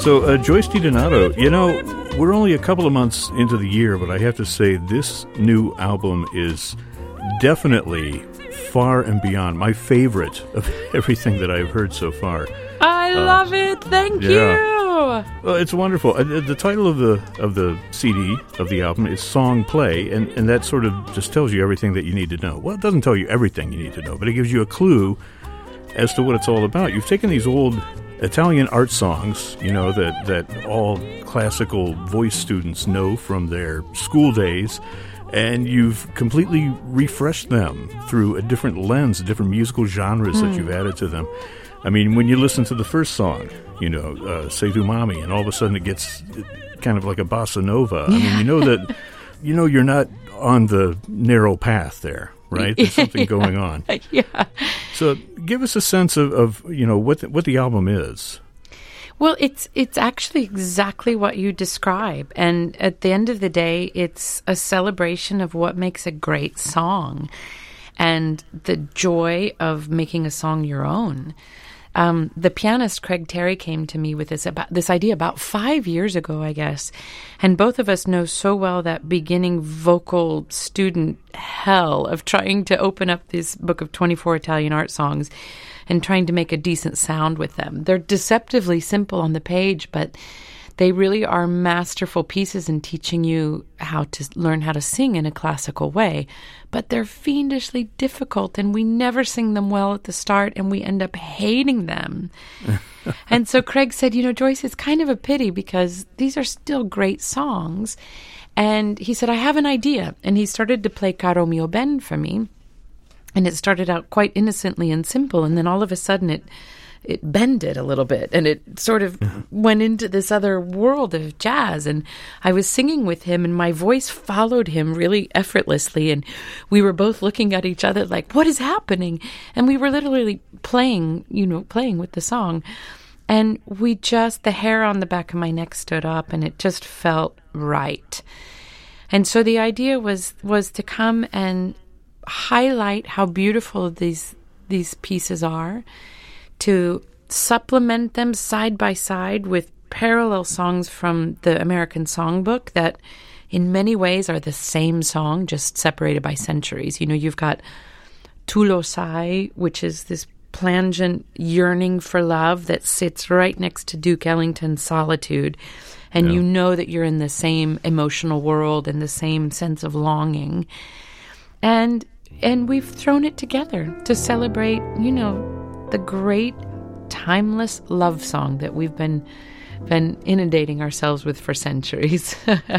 So, Joyce DiDonato, you know, we're only a couple of months into the year, but I have to say this new album is definitely far and beyond my favorite of everything that I've heard so far. I love it. Thank you. Well, it's wonderful. The title of the CD, of the album, is Song Play, and that sort of just tells you everything that you need to know. Well, it doesn't tell you everything you need to know, but it gives you a clue as to what it's all about. You've taken these old Italian art songs, you know, that all classical voice students know from their school days, and you've completely refreshed them through a different lens, different musical genres that you've added to them. I mean, when you listen to the first song, you know, Sei Tu Mami, and all of a sudden it gets kind of like a bossa nova. I mean, you know that, you know, you're not on the narrow path there, right? There's something going on. Yeah. So give us a sense of you know, what the album is. Well, it's actually exactly what you describe. And at the end of the day, it's a celebration of what makes a great song and the joy of making a song your own. The pianist Craig Terry came to me with this idea about 5 years ago, I guess. And both of us know so well that beginning vocal student hell of trying to open up this book of 24 Italian art songs and trying to make a decent sound with them. They're deceptively simple on the page, but they really are masterful pieces in teaching you how to learn how to sing in a classical way. But they're fiendishly difficult, and we never sing them well at the start, and we end up hating them. And so Craig said, you know, Joyce, it's kind of a pity because these are still great songs. And he said, I have an idea. And he started to play Caro Mio Ben for me. And it started out quite innocently and simple, and then all of a sudden it bended a little bit, and it sort of went into this other world of jazz. And I was singing with him, and my voice followed him really effortlessly, and we were both looking at each other like, what is happening? And we were literally playing with the song. And the hair on the back of my neck stood up, and it just felt right. And so the idea was to come and highlight how beautiful these pieces are, to supplement them side by side with parallel songs from the American Songbook that in many ways are the same song, just separated by centuries. You know, you've got Tu lo sai, which is this plangent yearning for love that sits right next to Duke Ellington's Solitude. And you know that you're in the same emotional world and the same sense of longing. And we've thrown it together to celebrate, you know, the great timeless love song that we've been inundating ourselves with for centuries.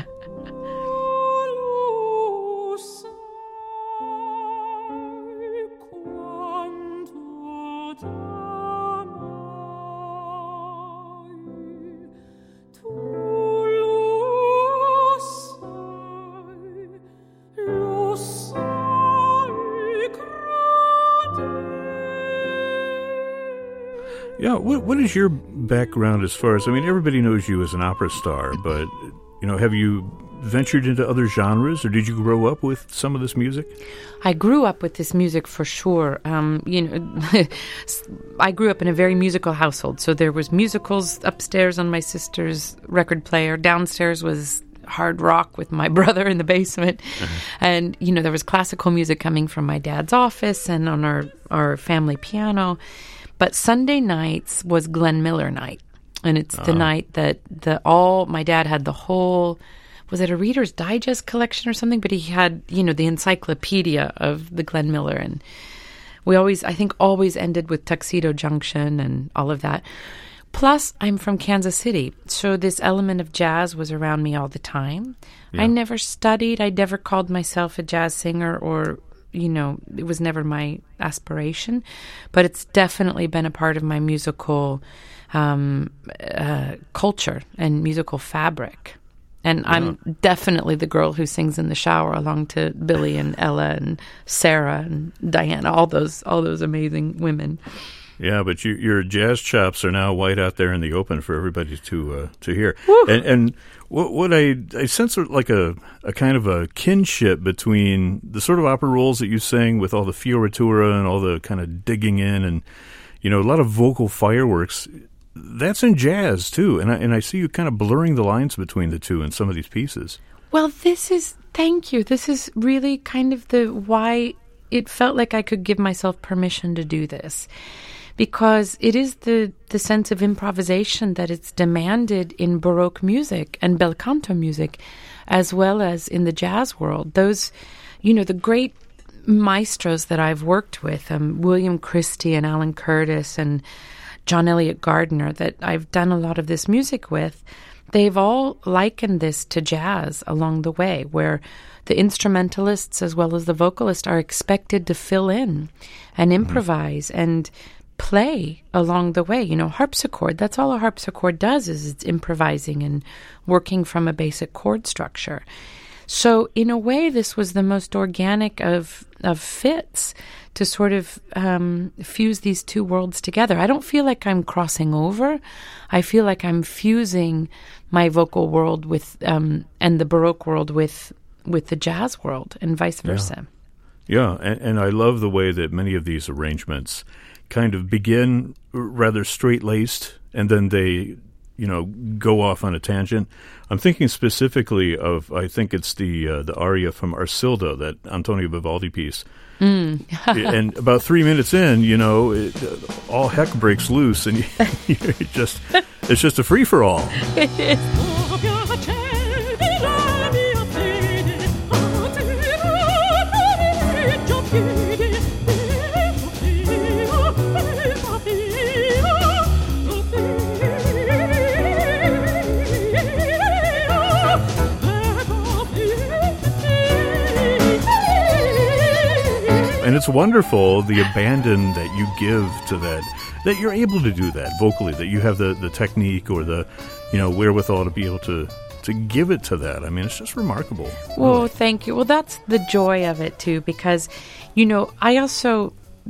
Yeah, what is your background as far as, I mean, everybody knows you as an opera star, but, you know, have you ventured into other genres, or did you grow up with some of this music? I grew up with this music for sure. You know, I grew up in a very musical household, so there was musicals upstairs on my sister's record player. Downstairs was hard rock with my brother in the basement. And, you know, there was classical music coming from my dad's office and on our family piano. But Sunday nights was Glenn Miller night. And it's the night that my dad had the whole, was it a Reader's Digest collection or something? But he had, you know, the encyclopedia of the Glenn Miller. And we always ended with Tuxedo Junction and all of that. Plus, I'm from Kansas City, so this element of jazz was around me all the time. Yeah. I never studied. I never called myself a jazz singer or, you know, it was never my aspiration. But it's definitely been a part of my musical culture and musical fabric. And I'm definitely the girl who sings in the shower along to Billy and Ella and Sarah and Diana, all those amazing women. Yeah, but your jazz chops are now wide out there in the open for everybody to hear. Woo. And what I sense like a kind of a kinship between the sort of opera roles that you sing with all the fioritura and all the kind of digging in and, you know, a lot of vocal fireworks. that's in jazz too, and I see you kind of blurring the lines between the two in some of these pieces. Well, thank you. This is really kind of why it felt like I could give myself permission to do this. Because it is the sense of improvisation that it's demanded in Baroque music and bel canto music, as well as in the jazz world. Those, the great maestros that I've worked with, William Christie and Alan Curtis and John Elliott Gardner, that I've done a lot of this music with, they've all likened this to jazz along the way, where the instrumentalists as well as the vocalists are expected to fill in and improvise and play along the way. Harpsichord, that's all a harpsichord does, is it's improvising and working from a basic chord structure. So in a way, this was the most organic of fits to sort of fuse these two worlds together. I don't feel like I'm crossing over. I feel like I'm fusing my vocal world with and the Baroque world with the jazz world and vice versa. Yeah, and I love the way that many of these arrangements kind of begin rather straight-laced, and then they, go off on a tangent. I'm thinking specifically of, I think it's the aria from Arsilda, that Antonio Vivaldi piece. And about 3 minutes in, all heck breaks loose, and it's just a free-for-all. It is. And it's wonderful, the abandon that you give to that you're able to do that vocally, that you have the technique or the, wherewithal to be able to give it to that. I mean, it's just remarkable. Well, really. Thank you. Well, that's the joy of it, too, because, I also,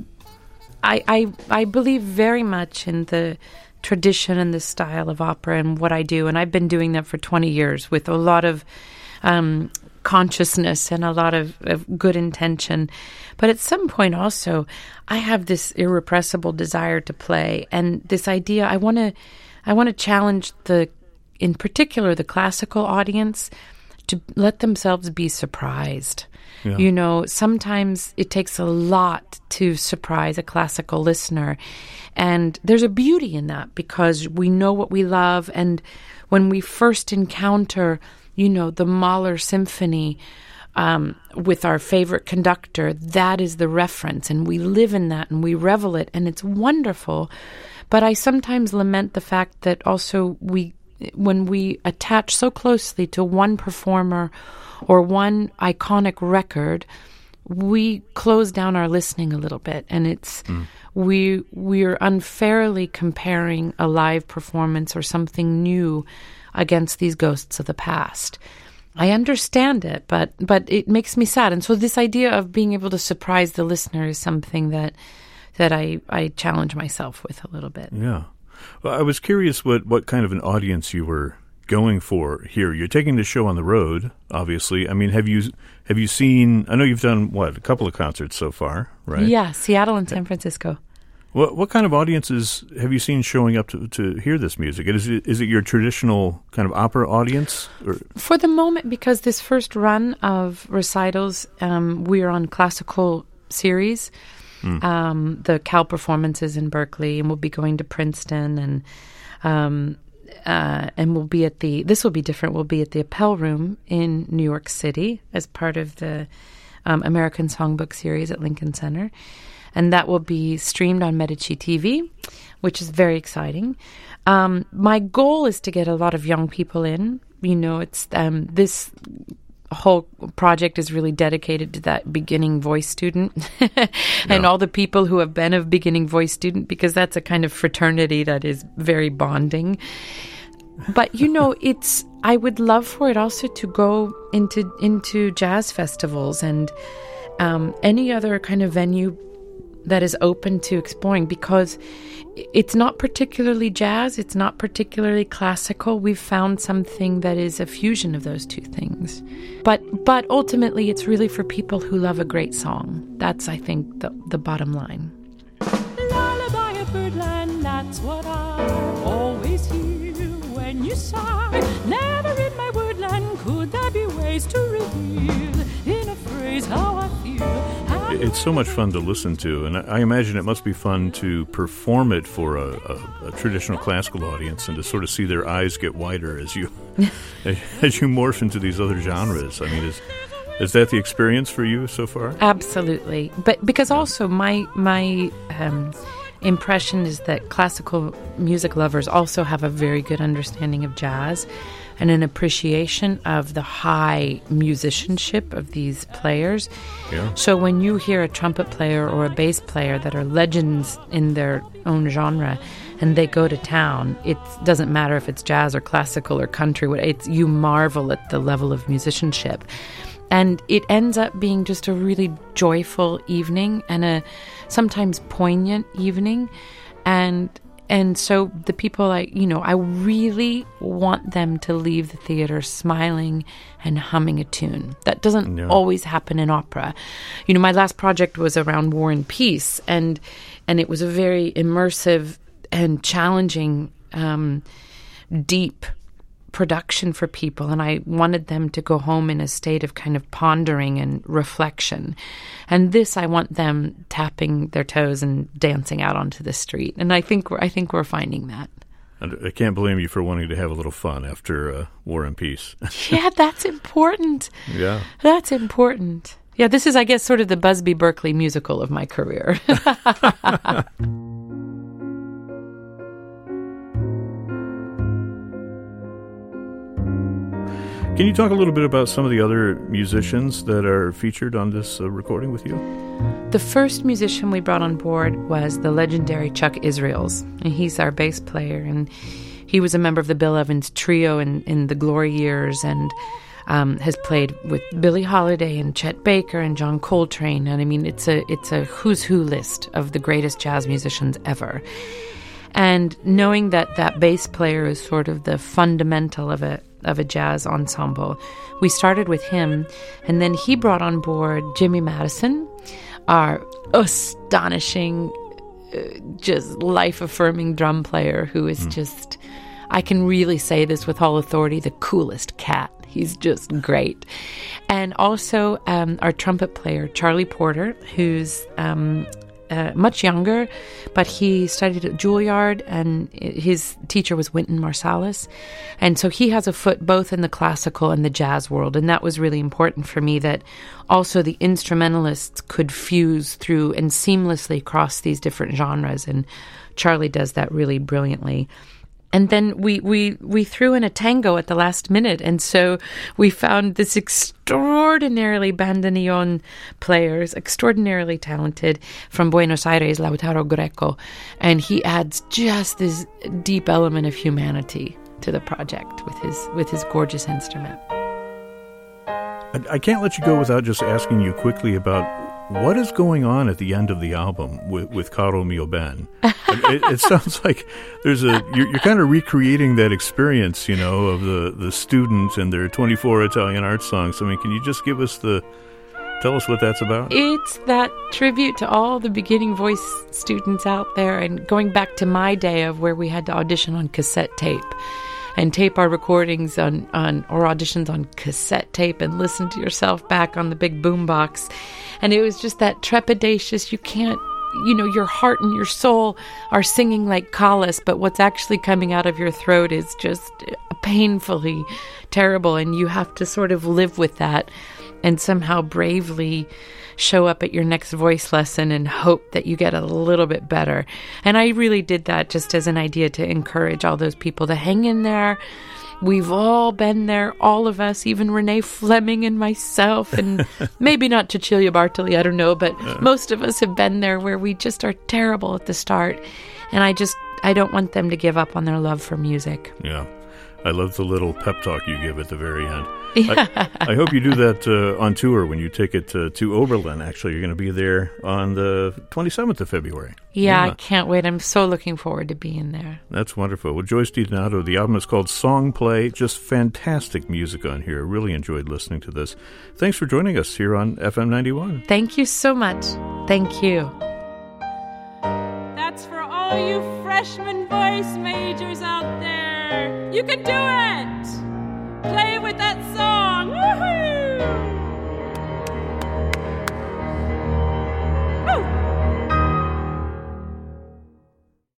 I believe very much in the tradition and the style of opera and what I do, and I've been doing that for 20 years with a lot of consciousness and a lot of good intention. But at some point also, I have this irrepressible desire to play, and this idea, I want to challenge in particular the classical audience to let themselves be surprised. Yeah. Sometimes it takes a lot to surprise a classical listener, and there's a beauty in that because we know what we love, and when we first encounter the Mahler Symphony with our favorite conductor, that is the reference, and we live in that, and we revel it, and it's wonderful. But I sometimes lament the fact that also when we attach so closely to one performer or one iconic record, we close down our listening a little bit, and it's we're unfairly comparing a live performance or something new against these ghosts of the past. I understand it, but it makes me sad. And so this idea of being able to surprise the listener is something that I challenge myself with a little bit. Yeah. Well, I was curious what kind of an audience you were going for here. You're taking the show on the road, obviously. I mean, have you seen, I know you've done, a couple of concerts so far, right? Yeah, Seattle and San Francisco. What kind of audiences have you seen showing up to hear this music? Is it your traditional kind of opera audience? Or? For the moment, because this first run of recitals, we are on classical series, the Cal performances in Berkeley, and we'll be going to Princeton, and we'll be at this will be different, we'll be at the Appel Room in New York City as part of the American Songbook series at Lincoln Center. And that will be streamed on Medici TV, which is very exciting. My goal is to get a lot of young people in. It's this whole project is really dedicated to that beginning voice student and all the people who have been a beginning voice student, because that's a kind of fraternity that is very bonding. But, I would love for it also to go into jazz festivals and any other kind of venue that is open to exploring, because it's not particularly jazz, it's not particularly classical. We've found something that is a fusion of those two things. But ultimately, it's really for people who love a great song. That's, I think, the bottom line. Lullaby of birdland, that's what I sigh. Never in my woodland could there be ways to reveal in a phrase how I feel. It's so much fun to listen to, and I imagine it must be fun to perform it for a traditional classical audience and to sort of see their eyes get wider as you as you morph into these other genres. I mean, is that the experience for you so far? Absolutely, but because also my impression is that classical music lovers also have a very good understanding of jazz and an appreciation of the high musicianship of these players. Yeah. So when you hear a trumpet player or a bass player that are legends in their own genre and they go to town, it doesn't matter if it's jazz or classical or country, you marvel at the level of musicianship. And it ends up being just a really joyful evening and a sometimes poignant evening. And so the people, I really want them to leave the theater smiling and humming a tune. That doesn't always happen in opera. My last project was around War and Peace, and it was a very immersive and challenging, deep production for people, and I wanted them to go home in a state of kind of pondering and reflection. And this, I want them tapping their toes and dancing out onto the street. And I think we're finding that. And I can't blame you for wanting to have a little fun after War and Peace. Yeah, that's important. Yeah, that's important. Yeah, this is, I guess, sort of the Busby Berkeley musical of my career. Can you talk a little bit about some of the other musicians that are featured on this recording with you? The first musician we brought on board was the legendary Chuck Israels, and he's our bass player, and he was a member of the Bill Evans Trio in the glory years, and has played with Billie Holiday and Chet Baker and John Coltrane, and I mean it's a who's who list of the greatest jazz musicians ever. And knowing that bass player is sort of the fundamental of a jazz ensemble, we started with him, and then he brought on board Jimmy Madison, our astonishing, just life-affirming drum player who is just, I can really say this with all authority, the coolest cat. He's just great. And also our trumpet player, Charlie Porter, who's much younger, but he studied at Juilliard, and his teacher was Wynton Marsalis. And so he has a foot both in the classical and the jazz world, and that was really important for me, that also the instrumentalists could fuse through and seamlessly cross these different genres, and Charlie does that really brilliantly. And then we threw in a tango at the last minute, and so we found this extraordinarily bandoneon players, extraordinarily talented, from Buenos Aires, Lautaro Greco, and he adds just this deep element of humanity to the project with his gorgeous instrument. I can't let you go without just asking you quickly about what is going on at the end of the album with Caro Mio Ben. It sounds like you're kind of recreating that experience, of the student and their 24 Italian art songs. I mean, can you just tell us what that's about? It's that tribute to all the beginning voice students out there, and going back to my day of where we had to audition on cassette tape and tape our recordings or auditions on cassette tape and listen to yourself back on the big boombox. And it was just that trepidatious, you can't, your heart and your soul are singing like Callas, but what's actually coming out of your throat is just painfully terrible, and you have to sort of live with that and somehow bravely show up at your next voice lesson and hope that you get a little bit better. And I really did that just as an idea to encourage all those people to hang in there. We've all been there, all of us, even Renee Fleming and myself, and maybe not Cecilia Bartoli, I don't know, but most of us have been there where we just are terrible at the start. And I don't want them to give up on their love for music. Yeah. I love the little pep talk you give at the very end. Yeah. I hope you do that on tour when you take it to Oberlin. Actually, you're going to be there on the 27th of February. Yeah, I can't wait. I'm so looking forward to being there. That's wonderful. Well, Joyce DiDonato, the album is called Song Play. Just fantastic music on here. Really enjoyed listening to this. Thanks for joining us here on FM 91. Thank you so much. Thank you. That's for all you freshman voice majors out there. You can do it! Play with that song!